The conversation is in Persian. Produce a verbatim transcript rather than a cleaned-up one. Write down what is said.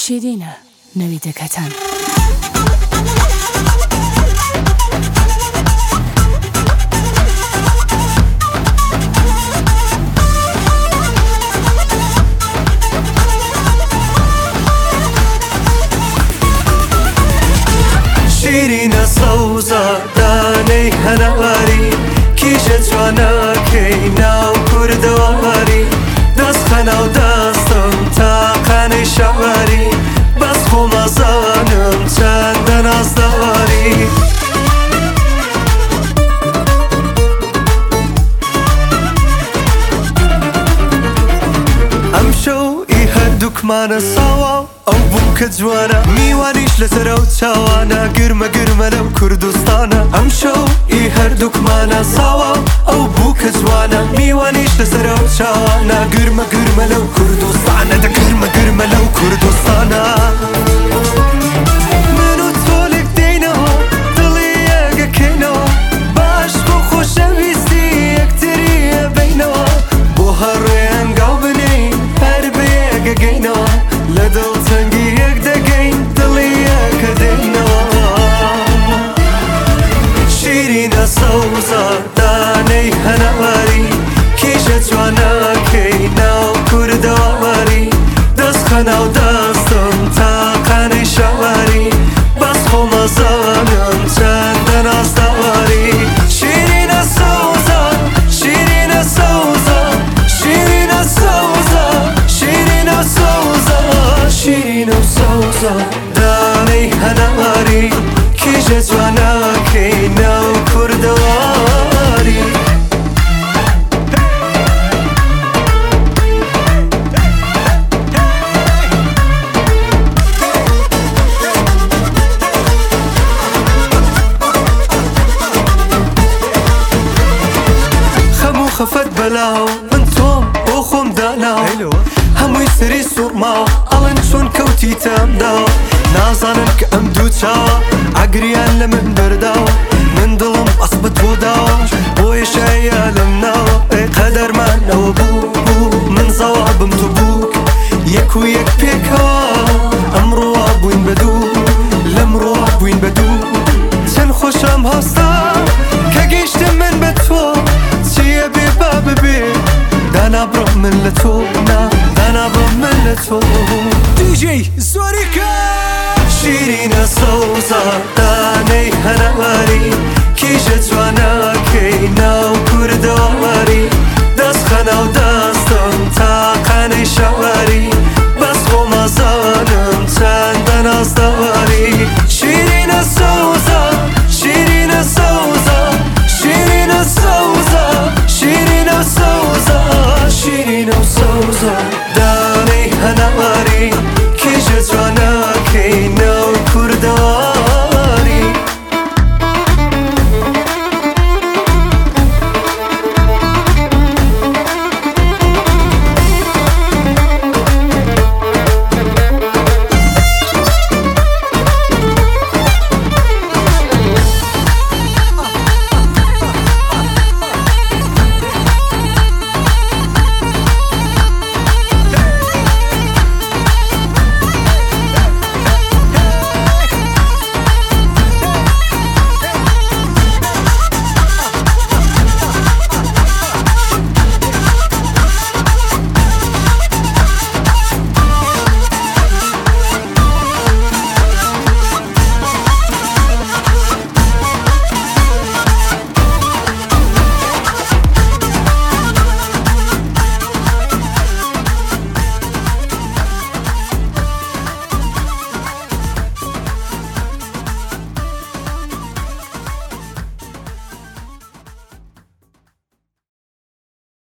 شیرینە نەویدەکەتان. شیرینە سەوزە دانەی هەناری کیژە جوانەکەی ناو کوردەواری دەستخەنە و دەستم تاقانەی شەواری بەس خۆمەزانم چەندە نازداری ئەم شەو ئی هەردووکمانە ساوا ئەو بوو کە جوانە میوانیش لەسەرە و چاوانە گرمە گرمە لەم کوردستانە ئەم شەو ئی هەردووکمانە ساوا ئەو بوو کە جوانە میوانیش لەسەرە و چاوانە گرمە گرمە لەو کوردستانە دە گرمە گرمە لەو کوردستانە من و تۆ لێک دێینەوە دڵی یەکەکەینەوە باش بۆ خۆشەویستی یەکتری ئەبینەوە بۆ هەڕێ هەنگاو بنین هەر بە یەکەگەینەوە لە دڵتەنگی یەک دەگەین دڵی یەکە دێینەوە شیرینە سەوزە دانەی هەنەواری کیژە جوانەکەی ناو کوردەواری دەستخەنە و دەستم تاقانەی شەواری بەس خۆمەزانم چەندە نازداواری شیرینە سەوزە شیرینە سەوزە شیرینە سەوزە شیرینە سەوزە شیرینە سەوزە دانەی هەنەواری کیژە جوانەکەی ناو کوردەواری خەموو خەفەت بەلاو من تۆم بۆ خۆم داناو هەمووی سەری سوڕماوە ئەڵەن چۆن کەوتیتە ئەمداوە نازانن کە ئەم دوو چاوە ئاگریان لە من بەرداوە من دڵم ئەس بە تۆ داوە بۆ یێشایە لەم ناوە ئەی قەدەرمانەوە بوو بوو من زەوابم تۆ بووک یەک و یەک پێکەوە ئەمڕۆوا بووین بە دوو لەمڕۆوا بووین بە دوو چەند خۆشەم هەستا کە گەیشتم من بە تۆ چییە بێ با ببێ دانا بڕۆ من لە تۆ نا دانا بڕۆ من لە تۆ دیجێی زۆریکە شیرینە سەوزە دانەی هەنەواری کیژە جوانەکەی ناو کوردەواری